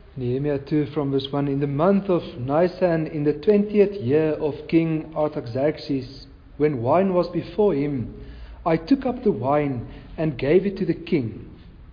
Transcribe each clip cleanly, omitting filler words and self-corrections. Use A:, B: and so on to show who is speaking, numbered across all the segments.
A: Nehemiah 2 from verse 1. In the month of Nisan, in the 20th year of King Artaxerxes, when wine was before him, I took up the wine and gave it to the king.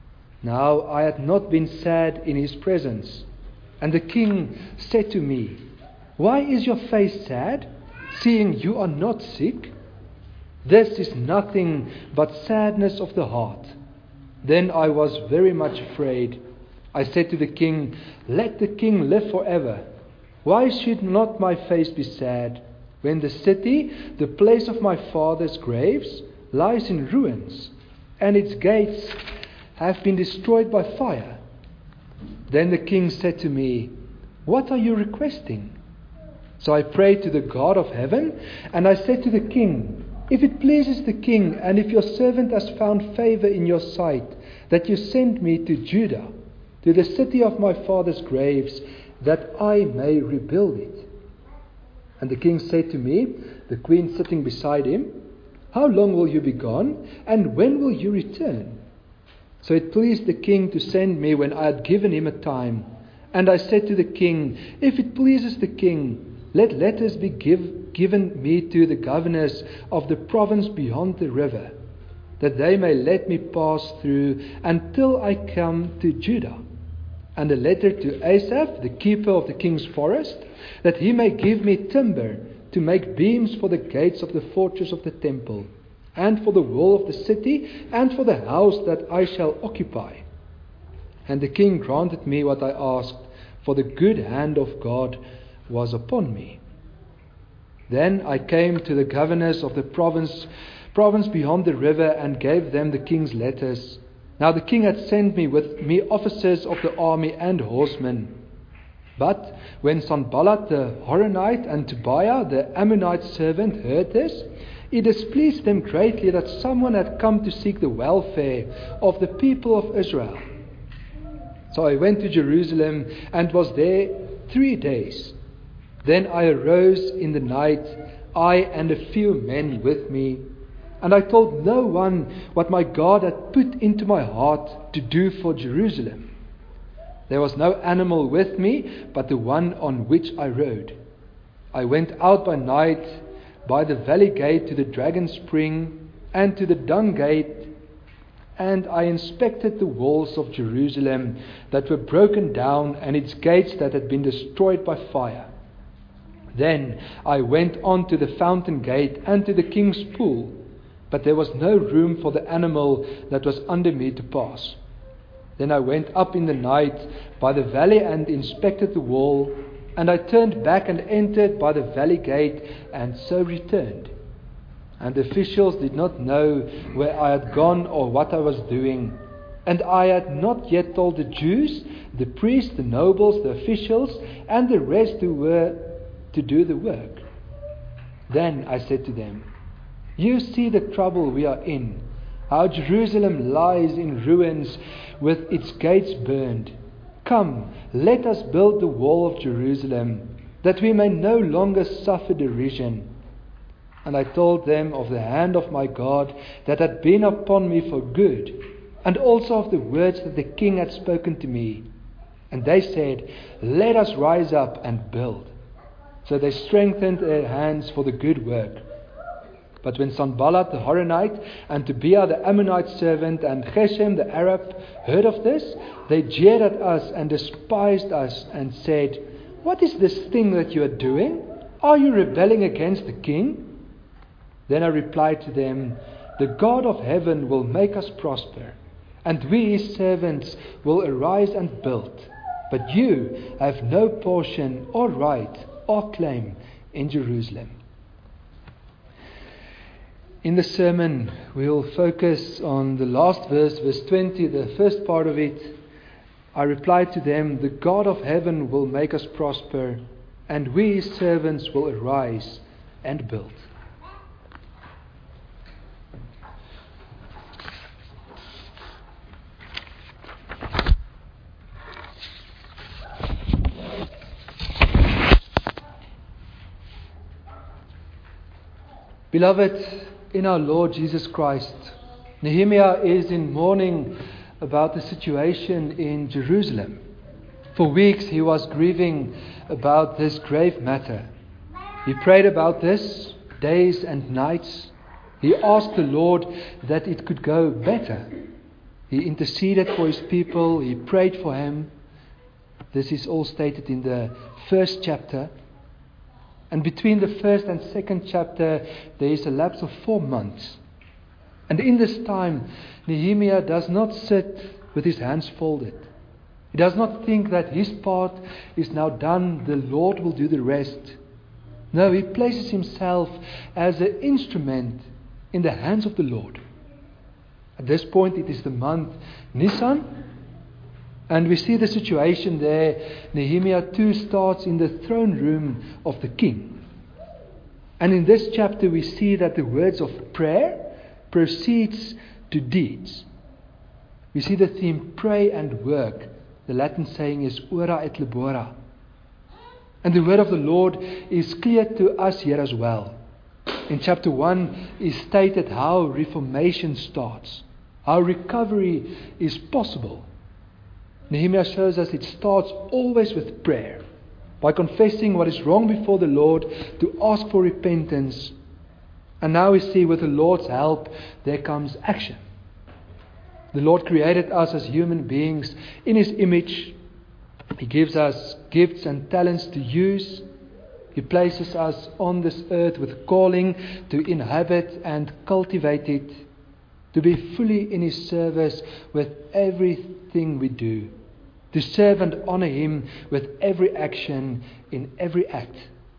A: Now I had not been sad in his presence. And the king said to me, Why is your face sad, seeing you are not sick? This is nothing but sadness of the heart. Then I was very much afraid. I said to the king, Let the king live forever. Why should not my face be sad, when the city, the place of my father's graves, lies in ruins, and its gates have been destroyed by fire? Then the king said to me, What are you requesting? So I prayed to the God of heaven, and I said to the king, If it pleases the king, and if your servant has found favor in your sight, that you send me to Judah, to the city of my father's graves, that I may rebuild it. And the king said to me, the queen sitting beside him, How long will you be gone, and when will you return? So it pleased the king to send me when I had given him a time. And I said to the king, If it pleases the king, let letters be given me to the governors of the province beyond the river, that they may let me pass through until I come to Judah. And a letter to Asaph, the keeper of the king's forest, that he may give me timber to make beams for the gates of the fortress of the temple, and for the wall of the city, and for the house that I shall occupy. And the king granted me what I asked, for the good hand of God was upon me. Then I came to the governors of the province beyond the river, and gave them the king's letters. Now the king had sent me with me officers of the army and horsemen. But when Sanballat the Horonite and Tobiah the Ammonite servant heard this, it displeased them greatly that someone had come to seek the welfare of the people of Israel. So I went to Jerusalem and was there 3 days. Then I arose in the night, I and a few men with me, and I told no one what my God had put into my heart to do for Jerusalem. There was no animal with me but the one on which I rode. I went out by night by the valley gate to the dragon spring and to the dung gate, and I inspected the walls of Jerusalem that were broken down and its gates that had been destroyed by fire. Then I went on to the fountain gate and to the king's pool, but there was no room for the animal that was under me to pass. Then I went up in the night by the valley and inspected the wall, and I turned back and entered by the valley gate, and so returned. And the officials did not know where I had gone or what I was doing. And I had not yet told the Jews, the priests, the nobles, the officials, and the rest who were to do the work. Then I said to them, You see the trouble we are in, how Jerusalem lies in ruins with its gates burned. Come, let us build the wall of Jerusalem, that we may no longer suffer derision. And I told them of the hand of my God that had been upon me for good, and also of the words that the king had spoken to me. And they said, Let us rise up and build. So they strengthened their hands for the good work. But when Sanballat the Horonite and Tobiah the Ammonite servant and Geshem the Arab heard of this, they jeered at us and despised us and said, What is this thing that you are doing? Are you rebelling against the king? Then I replied to them, The God of heaven will make us prosper, and we his servants will arise and build. But you have no portion or right or claim in Jerusalem. In the sermon, we'll focus on the last verse, verse 20, the first part of it. I replied to them, The God of heaven will make us prosper, and we his servants will arise and build. Beloved, in our Lord Jesus Christ, Nehemiah is in mourning about the situation in Jerusalem. For weeks he was grieving about this grave matter. He prayed about this days and nights. He asked the Lord that it could go better. He interceded for his people. He prayed for him. This is all stated in the first chapter. And between the first and second chapter, there is a lapse of 4 months. And in this time, Nehemiah does not sit with his hands folded. He does not think that his part is now done, the Lord will do the rest. No, he places himself as an instrument in the hands of the Lord. At this point, it is the month Nisan, and we see the situation there. Nehemiah 2 starts in the throne room of the king. And in this chapter, we see that the words of prayer proceeds to deeds. We see the theme, pray and work. The Latin saying is ora et labora. And the word of the Lord is clear to us here as well. In chapter 1 is stated how reformation starts, how recovery is possible. Nehemiah shows us it starts always with prayer, by confessing what is wrong before the Lord, to ask for repentance. And now we see with the Lord's help, there comes action. The Lord created us as human beings in His image. He gives us gifts and talents to use. He places us on this earth with calling to inhabit and cultivate it, to be fully in His service with everything we do, to serve and honor Him with every action in every act.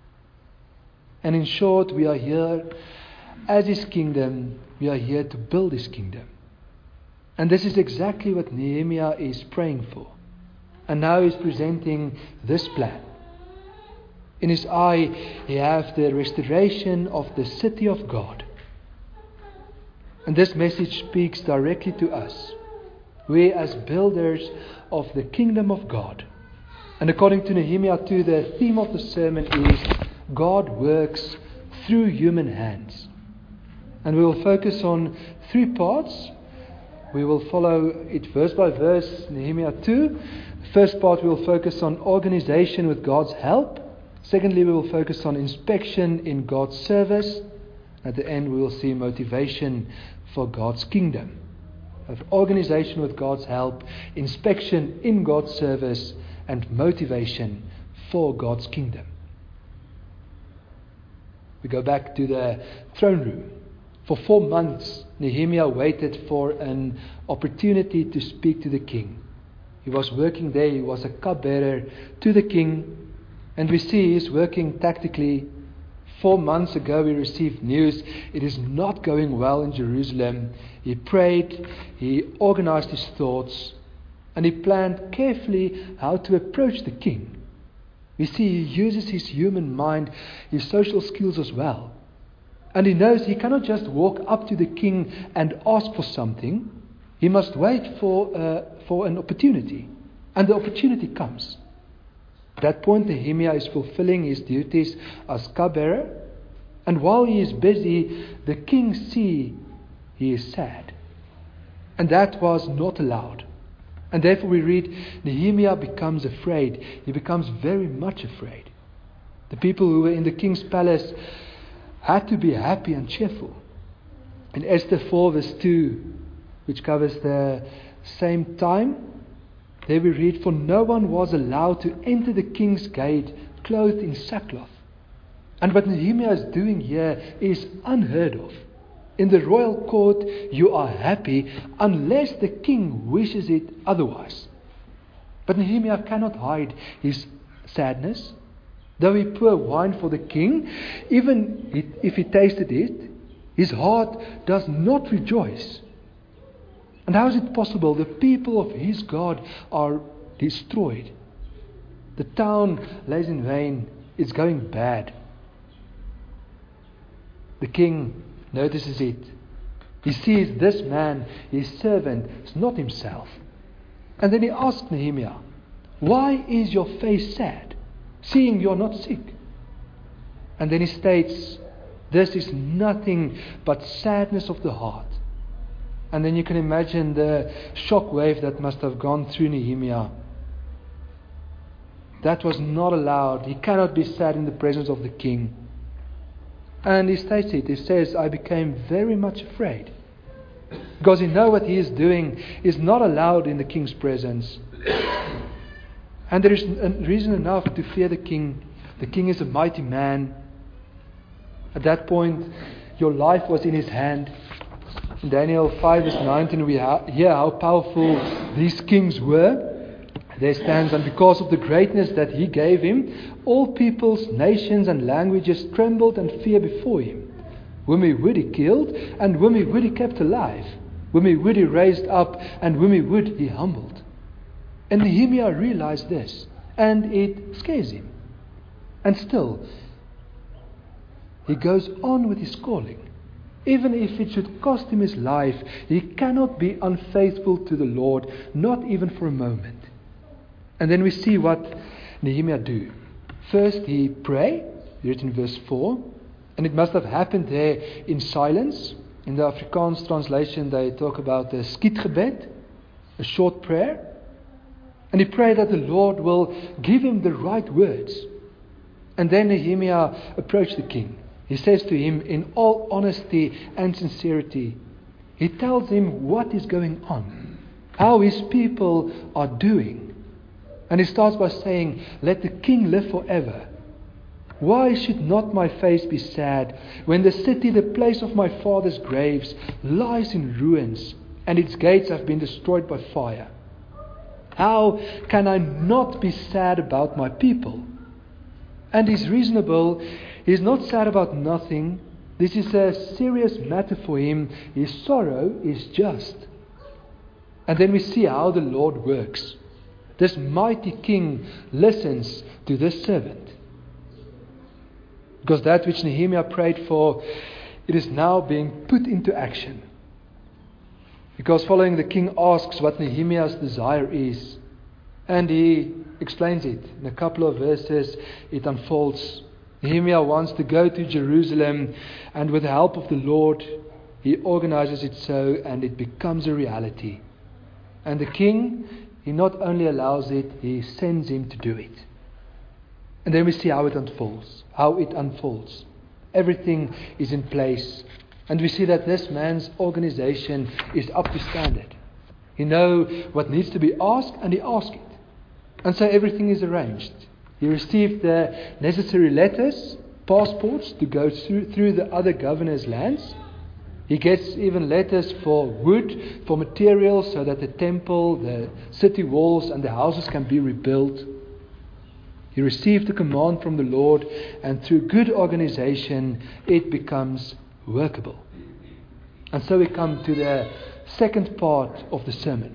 A: And in short, we are here as His kingdom. We are here to build His kingdom. And this is exactly what Nehemiah is praying for. And now he's presenting this plan. In his eye, he has the restoration of the city of God. And this message speaks directly to us. We as builders of the kingdom of God. And according to Nehemiah 2, the theme of the sermon is God works through human hands. And we will focus on 3 parts. We will follow it verse by verse, Nehemiah 2. The first part we will focus on organization with God's help. Secondly, we will focus on inspection in God's service. At the end, we will see motivation for God's kingdom. Of organization with God's help, inspection in God's service, and motivation for God's kingdom. We go back to the throne room. For 4 months, Nehemiah waited for an opportunity to speak to the king. He was working there, he was a cupbearer to the king, and we see he's working tactically. 4 months ago we received news it is not going well in Jerusalem. He prayed, he organized his thoughts, and he planned carefully how to approach the king. We see he uses his human mind, his social skills as well. And he knows he cannot just walk up to the king and ask for something. He must wait for an opportunity. And the opportunity comes. At that point, Nehemiah is fulfilling his duties as cupbearer. And while he is busy, the king sees he is sad. And that was not allowed. And therefore we read, Nehemiah becomes afraid. He becomes very much afraid. The people who were in the king's palace had to be happy and cheerful. In Esther 4 verse 2, which covers the same time, there we read, for no one was allowed to enter the king's gate clothed in sackcloth. And what Nehemiah is doing here is unheard of. In the royal court, you are happy unless the king wishes it otherwise. But Nehemiah cannot hide his sadness. Though he poured wine for the king, even if he tasted it, his heart does not rejoice. And how is it possible? The people of his God are destroyed. The town lays in vain. It's going bad. The king notices it. He sees this man, his servant, is not himself. And then he asks Nehemiah, why is your face sad, seeing you are not sick? And then he states, this is nothing but sadness of the heart. And then you can imagine the shock wave that must have gone through Nehemiah. That was not allowed. He cannot be sad in the presence of the king. And he states it. He says, I became very much afraid. Because he knows what he is doing is not allowed in the king's presence. And there is reason enough to fear the king. The king is a mighty man. At that point, your life was in his hand. In Daniel 5 verse 19, we hear how powerful these kings were. There stands, and because of the greatness that he gave him, all peoples, nations and languages trembled and feared before him. Whom he would he killed, and whom he would he kept alive. Whom he would he raised up, and whom he would he humbled. And Nehemiah realized this, and it scares him. And still, he goes on with his calling. Even if it should cost him his life, he cannot be unfaithful to the Lord, not even for a moment. And then we see what Nehemiah do. First, he pray, written in verse 4, and it must have happened there in silence. In the Afrikaans translation, they talk about the skietgebed, a short prayer. And he prayed that the Lord will give him the right words. And then Nehemiah approached the king. He says to him in all honesty and sincerity, he tells him what is going on, how his people are doing. And he starts by saying, let the king live forever. Why should not my face be sad when the city, the place of my father's graves, lies in ruins and its gates have been destroyed by fire? How can I not be sad about my people? And he's reasonable. He's not sad about nothing. This is a serious matter for him. His sorrow is just. And then we see how the Lord works. This mighty king listens to this servant. Because that which Nehemiah prayed for, it is now being put into action. Because following, the king asks what Nehemiah's desire is. And he explains it. In a couple of verses, it unfolds. Nehemiah wants to go to Jerusalem, and with the help of the Lord, he organizes it so, and it becomes a reality. And the king, he not only allows it, he sends him to do it. And then we see how it unfolds. Everything is in place. And we see that this man's organization is up to standard. He knows what needs to be asked, and he asks it. And so everything is arranged. He received the necessary letters, passports to go through the other governor's lands. He gets even letters for wood, for materials, so that the temple, the city walls and the houses can be rebuilt. He received the command from the Lord, and through good organization, it becomes workable. And so we come to the second part of the sermon.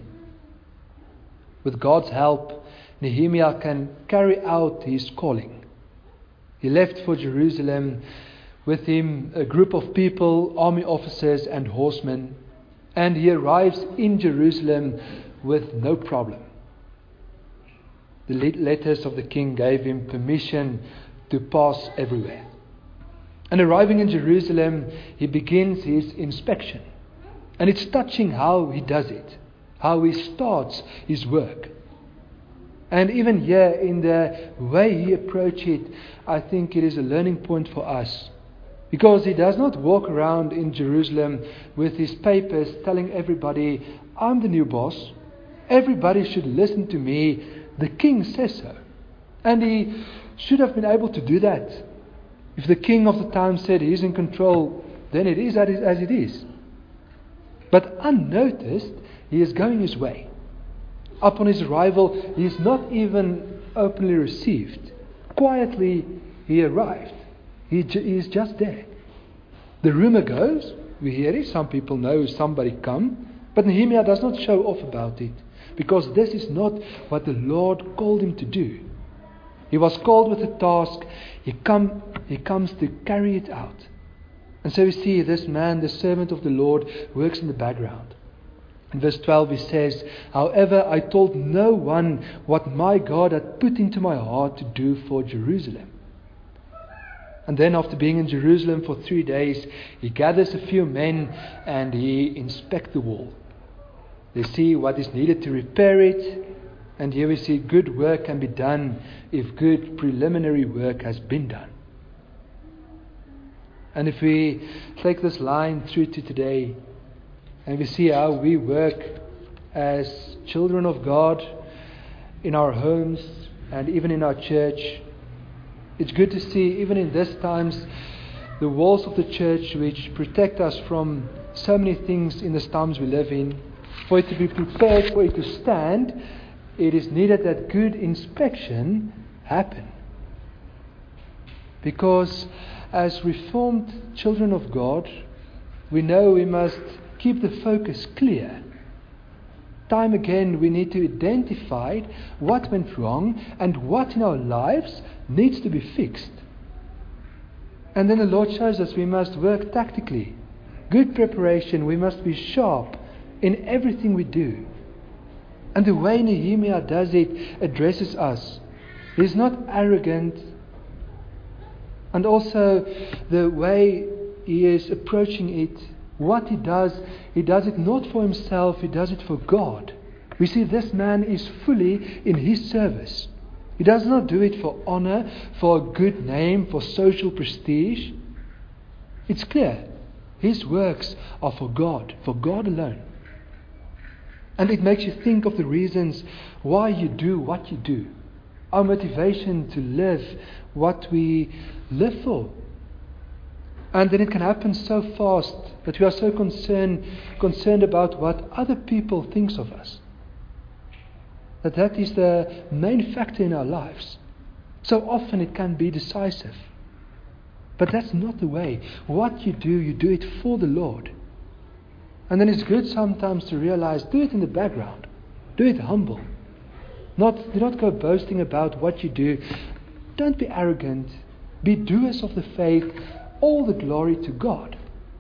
A: With God's help, Nehemiah can carry out his calling. He left for Jerusalem, with him a group of people, army officers and horsemen, and he arrives in Jerusalem with no problem. The letters of the king gave him permission to pass everywhere. And arriving in Jerusalem, he begins his inspection. And it's touching how he does it, how he starts his work. And even here, in the way he approaches it, I think it is a learning point for us. Because he does not walk around in Jerusalem with his papers telling everybody, I'm the new boss. Everybody should listen to me. The king says so. And he should have been able to do that. If the king of the time said he's in control, then it is as it is. But unnoticed, he is going his way. Upon his arrival, he is not even openly received. Quietly, he arrived. He is just there. The rumor goes, we hear it, some people know somebody come, but Nehemiah does not show off about it, because this is not what the Lord called him to do. He was called with a task. He comes to carry it out. And so we see this man, the servant of the Lord, works in the background. In verse 12 he says, however, I told no one what my God had put into my heart to do for Jerusalem. And then after being in Jerusalem for 3 days, he gathers a few men and he inspects the wall. They see what is needed to repair it. And here we see good work can be done if good preliminary work has been done. And if we take this line through to today, and we see how we work as children of God in our homes and even in our church, it's good to see, even in these times, the walls of the church which protect us from so many things in the times we live in. For it to be prepared, for it to stand, it is needed that good inspection happen. Because as reformed children of God, we know we must keep the focus clear. Time again, we need to identify what went wrong and what in our lives needs to be fixed. And then the Lord shows us we must work tactically. Good preparation, we must be sharp in everything we do. And the way Nehemiah does it addresses us. He's not arrogant. And also the way he is approaching it, what he does it not for himself, he does it for God. We see this man is fully in his service. He does not do it for honor, for a good name, for social prestige. It's clear. His works are for God alone. And it makes you think of the reasons why you do what you do. Our motivation to live what we live for. And then it can happen so fast that we are so concerned about what other people think of us. That is the main factor in our lives. So often it can be decisive. But that's not the way. What you do it for the Lord. And then it's good sometimes to realize, do it in the background. Do it humble. Do not go boasting about what you do. Don't be arrogant. Be doers of the faith. All the glory to God.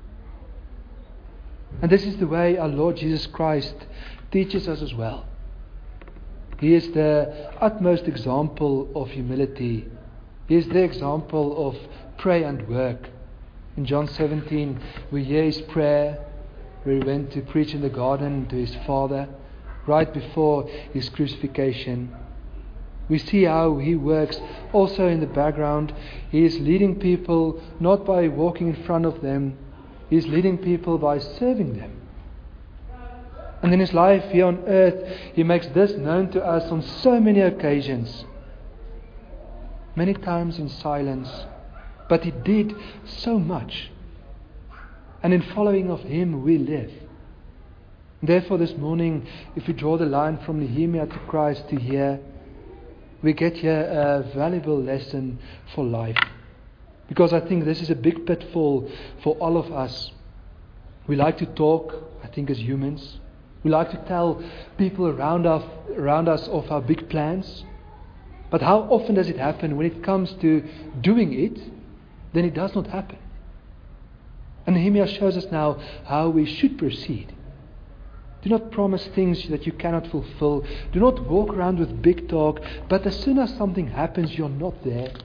A: And this is the way our Lord Jesus Christ teaches us as well. He is the utmost example of humility. He is the example of pray and work. In John 17, we hear his prayer where he went to preach in the garden to his Father right before his crucifixion. We see how he works also in the background. He is leading people not by walking in front of them. He is leading people by serving them. And in his life here on earth, he makes this known to us on so many occasions. Many times in silence. But he did so much. And in following of him, we live. Therefore this morning, if we draw the line from Nehemiah to Christ to here, we get here a valuable lesson for life. Because I think this is a big pitfall for all of us. We like to talk, I think, as humans. We like to tell people around us of our big plans. But how often does it happen when it comes to doing it, then it does not happen. And Nehemiah shows us now how we should proceed. Do not promise things that you cannot fulfill. Do not walk around with big talk, but as soon as something happens, you're not there.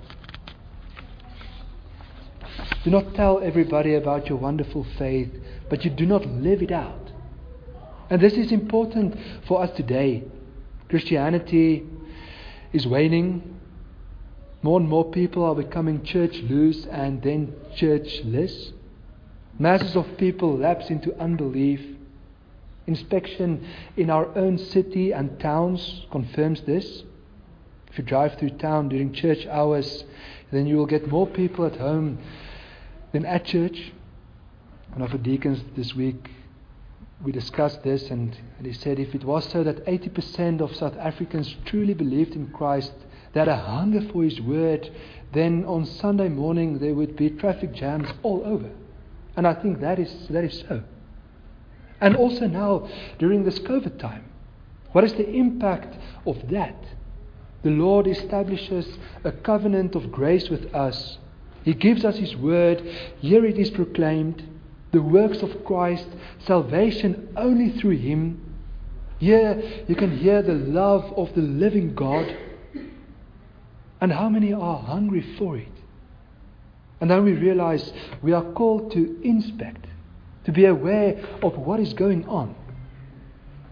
A: Do not tell everybody about your wonderful faith, but you do not live it out. And this is important for us today. Christianity is waning. More and more people are becoming church loose and then churchless. Masses of people lapse into unbelief. Inspection in our own city and towns confirms this. If you drive through town during church hours, then you will get more people at home than at church. One of the deacons this week, we discussed this, and he said if it was so that 80% of South Africans truly believed in Christ, they had a hunger for his word, then on Sunday morning there would be traffic jams all over. And I think that is so. And also now, during this COVID time, what is the impact of that? The Lord establishes a covenant of grace with us. He gives us His word. Here it is proclaimed. The works of Christ, salvation only through Him. Here you can hear the love of the living God. And how many are hungry for it? And then we realize we are called to inspect, to be aware of what is going on.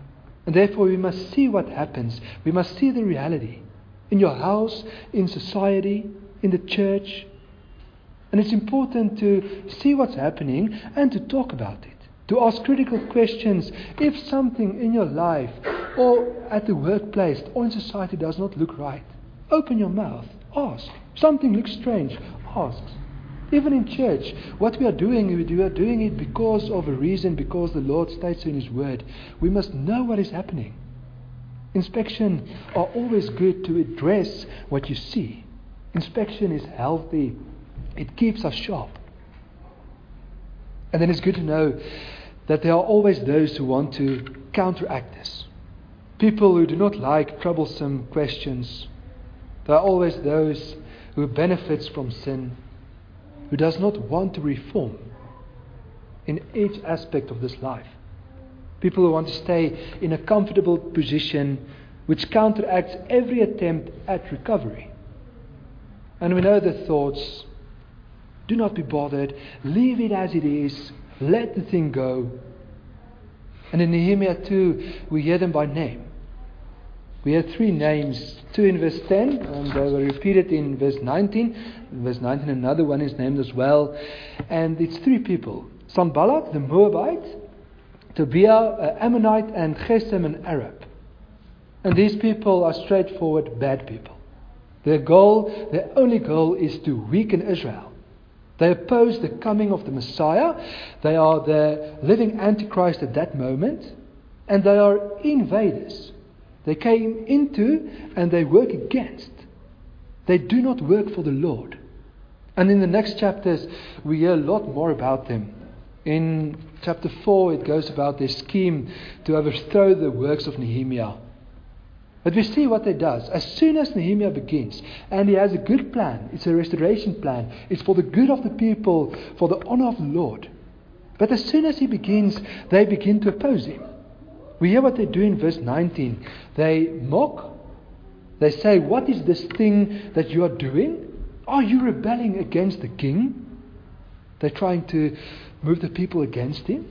A: And therefore we must see what happens. We must see the reality. In your house, in society, in the church. And it's important to see what's happening and to talk about it. To ask critical questions. If something in your life or at the workplace or in society does not look right, open your mouth. Ask. Something looks strange. Ask. Even in church, what we are doing it because of a reason, because the Lord states so in His Word. We must know what is happening. Inspection are always good to address what you see. Inspection is healthy. It keeps us sharp. And then it's good to know that there are always those who want to counteract this. People who do not like troublesome questions. There are always those who benefits from sin, who does not want to reform in each aspect of this life. People who want to stay in a comfortable position which counteracts every attempt at recovery. And we know the thoughts, do not be bothered, leave it as it is, let the thing go. And in Nehemiah 2, we hear them by name. We have 3 names, 2 in verse 10, and they were repeated in verse 19. In verse 19, another one is named as well. And it's 3 people. Sanballat, the Moabite, Tobiah, Ammonite, and Gesem, an Arab. And these people are straightforward bad people. Their only goal is to weaken Israel. They oppose the coming of the Messiah. They are the living Antichrist at that moment. And they are invaders. They came into and they work against. They do not work for the Lord. And in the next chapters, we hear a lot more about them. In chapter 4, it goes about their scheme to overthrow the works of Nehemiah. But we see what they does. As soon as Nehemiah begins, and he has a good plan, it's a restoration plan, it's for the good of the people, for the honor of the Lord. But as soon as he begins, they begin to oppose him. We hear what they do in verse 19. They mock. They say, what is this thing that you are doing? Are you rebelling against the king? They're trying to move the people against him.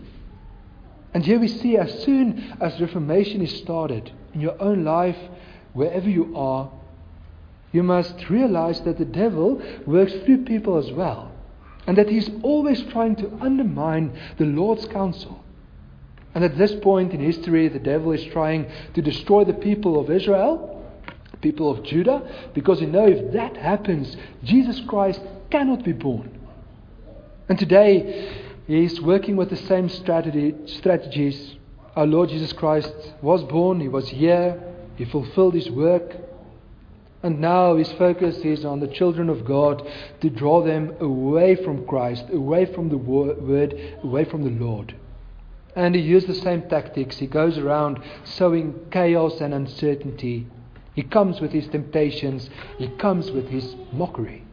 A: And here we see, as soon as Reformation is started, in your own life, wherever you are, you must realize that the devil works through people as well. And that he's always trying to undermine the Lord's counsel. And at this point in history, the devil is trying to destroy the people of Israel, the people of Judah, because you know if that happens, Jesus Christ cannot be born. And today, he's working with the same strategies. Our Lord Jesus Christ was born, He was here, He fulfilled His work. And now His focus is on the children of God to draw them away from Christ, away from the Word, away from the Lord. And he used the same tactics. He goes around sowing chaos and uncertainty. He comes with his temptations. He comes with his mockery.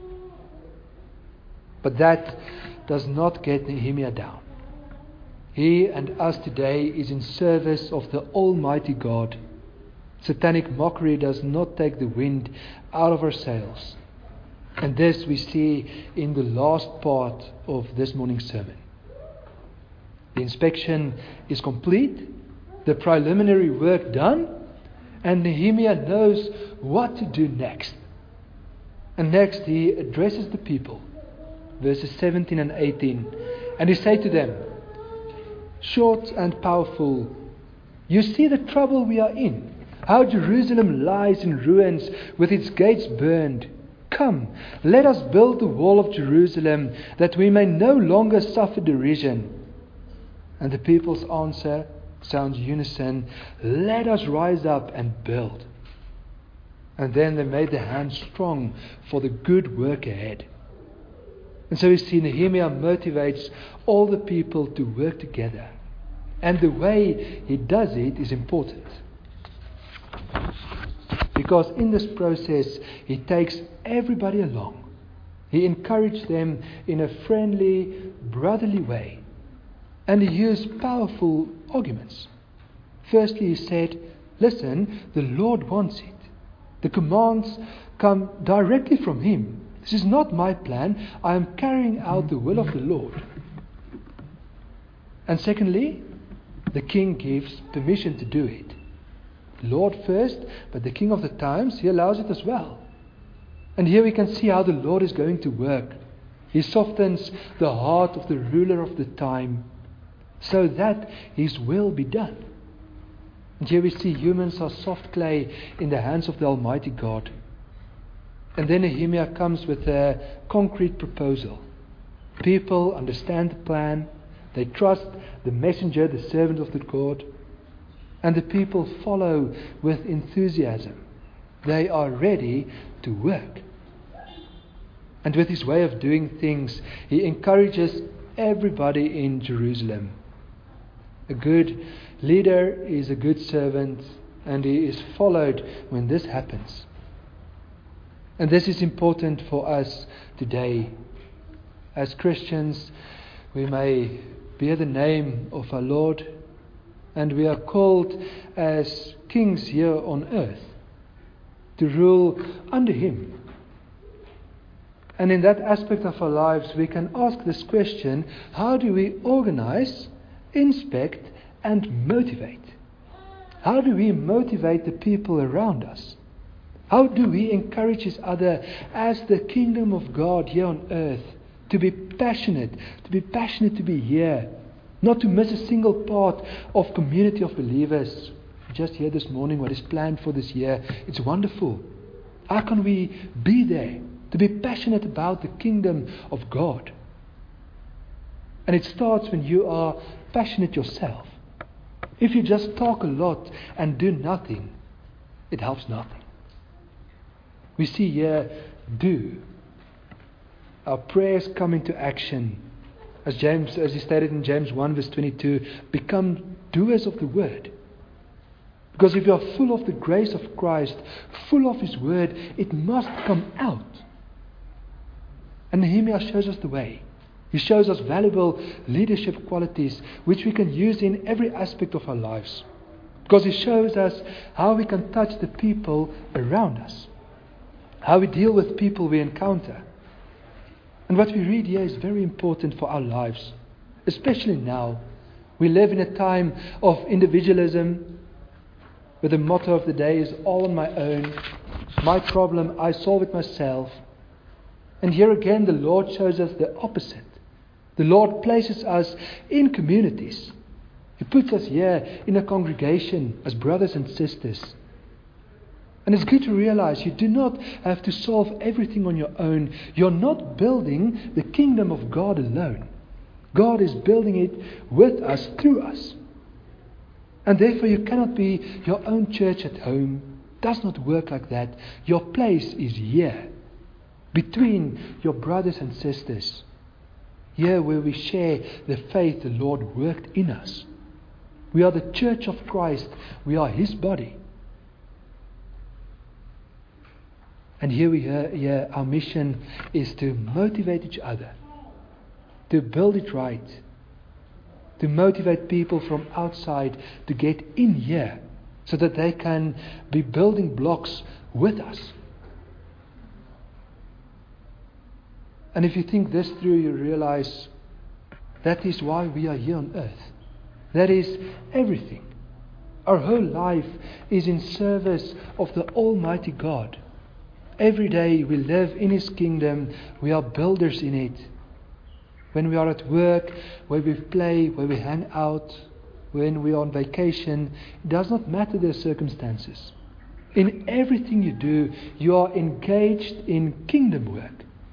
A: But that does not get Nehemiah down. He and us today is in service of the Almighty God. Satanic mockery does not take the wind out of our sails. And this we see in the last part of this morning's sermon. The inspection is complete, the preliminary work done, and Nehemiah knows what to do next. And next he addresses the people, verses 17 and 18. And he said to them, short and powerful, you see the trouble we are in, how Jerusalem lies in ruins with its gates burned. Come, let us build the wall of Jerusalem, that we may no longer suffer derision. And the people's answer sounds unison, let us rise up and build. And then they made their hands strong for the good work ahead. And so we see Nehemiah motivates all the people to work together. And the way he does it is important. Because in this process, he takes everybody along. He encouraged them in a friendly, brotherly way. And he used powerful arguments. Firstly, he said, listen, the Lord wants it. The commands come directly from Him. This is not my plan. I am carrying out the will of the Lord. And secondly, the king gives permission to do it. Lord first, but the king of the times, he allows it as well. And here we can see how the Lord is going to work. He softens the heart of the ruler of the time so that his will be done. And here we see humans are soft clay in the hands of the Almighty God. And then Nehemiah comes with a concrete proposal. People understand the plan. They trust the messenger, the servant of the God. And the people follow with enthusiasm. They are ready to work. And with his way of doing things, he encourages everybody in Jerusalem. A good leader is a good servant, and he is followed when this happens. And this is important for us today. As Christians, we may bear the name of our Lord, and we are called as kings here on earth to rule under him. And in that aspect of our lives, we can ask this question: how do we organize, inspect, and motivate? How do we motivate the people around us? How do we encourage each other as the kingdom of God here on earth to be passionate to be here, not to miss a single part of community of believers? Just here this morning what is planned for this year. It's wonderful. How can we be there to be passionate about the kingdom of God? And it starts when you are passionate yourself. If you just talk a lot and do nothing, it helps nothing. We see here, do. Our prayers come into action. As he stated in James 1 verse 22, become doers of the word. Because if you are full of the grace of Christ, full of his word, it must come out. And Nehemiah shows us the way. He shows us valuable leadership qualities which we can use in every aspect of our lives. Because he shows us how we can touch the people around us, how we deal with people we encounter. And what we read here is very important for our lives, especially now. We live in a time of individualism, where the motto of the day is all on my own, my problem, I solve it myself. And here again the Lord shows us the opposite. The Lord places us in communities. He puts us here in a congregation as brothers and sisters. And it's good to realize you do not have to solve everything on your own. You're not building the kingdom of God alone. God is building it with us, through us. And therefore you cannot be your own church at home. It does not work like that. Your place is here, between your brothers and sisters. Here where we share the faith the Lord worked in us. We are the church of Christ. We are his body. And here our mission is to motivate each other, to build it right, to motivate people from outside to get in here so that they can be building blocks with us. And if you think this through, you realize that is why we are here on earth. That is everything. Our whole life is in service of the Almighty God. Every day we live in his kingdom. We are builders in it. When we are at work, where we play, where we hang out, when we are on vacation, it does not matter the circumstances. In everything you do, you are engaged in kingdom work.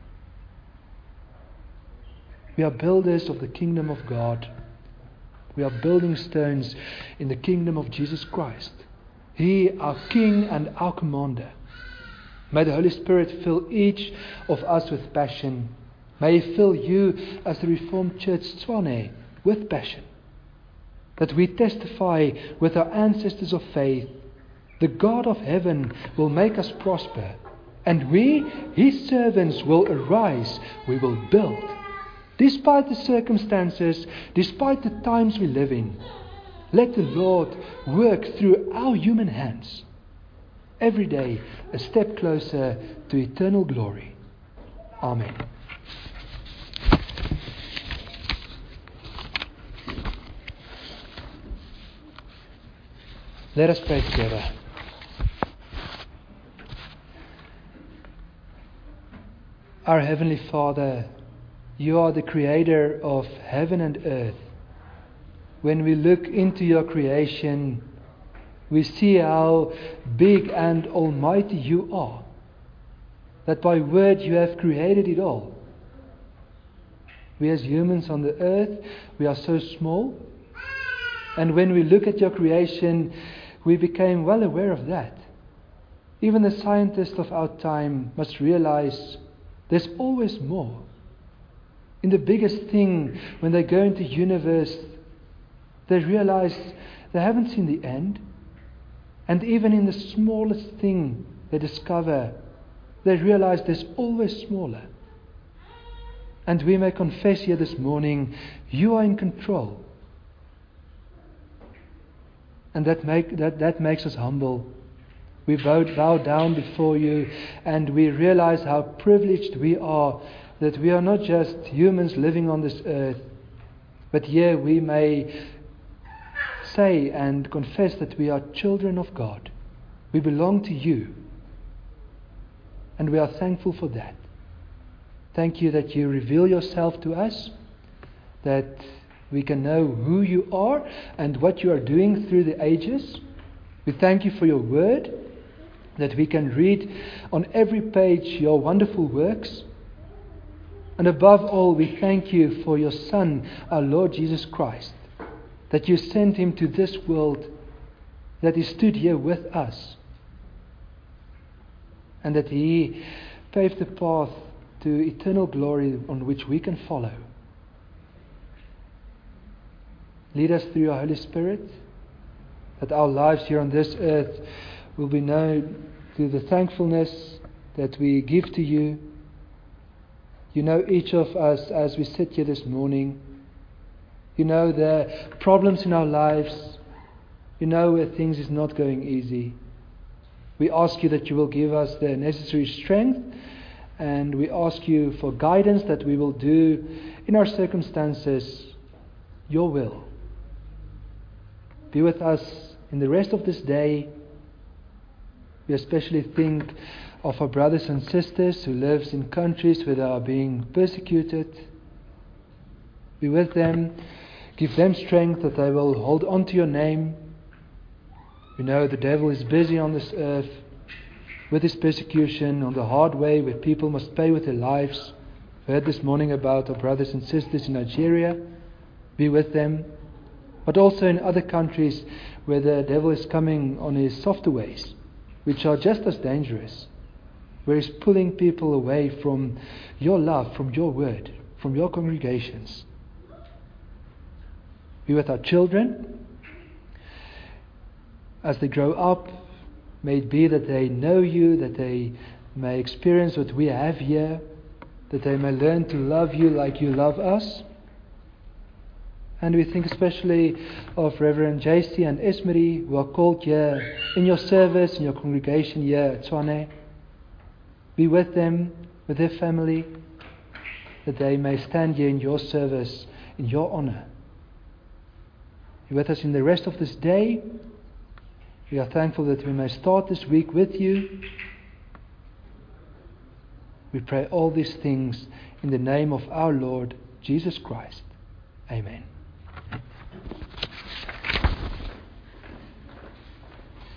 A: We are builders of the kingdom of God. We are building stones in the kingdom of Jesus Christ. He, our King and our Commander. May the Holy Spirit fill each of us with passion. May he fill you as the Reformed Church Tshwane with passion. That we testify with our ancestors of faith. The God of heaven will make us prosper. And we, his servants, will arise. We will build. Despite the circumstances, despite the times we live in, let the Lord work through our human hands. Every day, a step closer to eternal glory. Amen. Let us pray together. Our Heavenly Father, You are the Creator of heaven and earth. When we look into Your creation, we see how big and almighty You are. That by word You have created it all. We as humans on the earth, we are so small. And when we look at Your creation, we became well aware of that. Even the scientists of our time must realize there's always more. In the biggest thing, when they go into the universe, they realize they haven't seen the end. And even in the smallest thing they discover, they realize there's always smaller. And we may confess here this morning, You are in control. And that makes us humble. We bow down before You, and we realize how privileged we are that we are not just humans living on this earth, but here we may say and confess that we are children of God. We belong to You, and we are thankful for that. Thank You that You reveal Yourself to us, that we can know who You are and what You are doing through the ages. We thank You for Your word, that we can read on every page Your wonderful works. And above all, we thank You for Your Son, our Lord Jesus Christ, that You sent Him to this world, that He stood here with us, and that He paved the path to eternal glory on which we can follow. Lead us through Your Holy Spirit, that our lives here on this earth will be known through the thankfulness that we give to You. You know each of us as we sit here this morning. You know the problems in our lives. You know where things is not going easy. We ask You that You will give us the necessary strength, and we ask You for guidance that we will do in our circumstances Your will. Be with us in the rest of this day. We especially think of our brothers and sisters who live in countries where they are being persecuted. Be with them. Give them strength that they will hold on to Your name. We know the devil is busy on this earth with his persecution on the hard way, where people must pay with their lives. We heard this morning about our brothers and sisters in Nigeria. Be with them. But also in other countries where the devil is coming on his softer ways, which are just as dangerous, where he's pulling people away from Your love, from Your word, from Your congregations. Be with our children as they grow up. May it be that they know You, that they may experience what we have here, that they may learn to love You like You love us. And we think especially of Reverend JC and Esmery, who are called here in Your service, in Your congregation here at Tshwane. Be with them, with their family, that they may stand here in Your service, in Your honor. Be with us in the rest of this day. We are thankful that we may start this week with You. We pray all these things in the name of our Lord Jesus Christ. Amen.